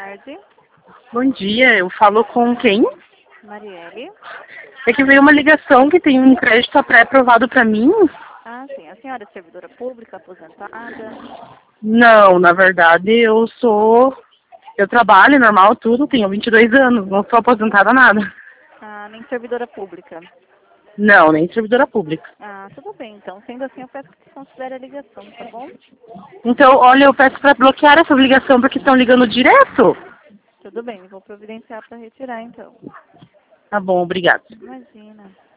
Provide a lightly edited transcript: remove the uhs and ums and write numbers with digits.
tarde. Bom dia, eu falo com quem? Marielle. É que veio uma ligação que tem um crédito pré-aprovado para mim. Ah, sim. A senhora é servidora pública, aposentada? Não, na verdade eu trabalho normal, tudo, tenho 22 anos, não sou aposentada nada. Ah, nem servidora pública. Não, nem servidora pública. Ah, tudo bem, então. Sendo assim, eu peço que considere a ligação, tá bom? Então, olha, eu peço para bloquear essa ligação porque estão ligando direto. Tudo bem, vou providenciar para retirar, então. Tá bom, obrigado. Imagina.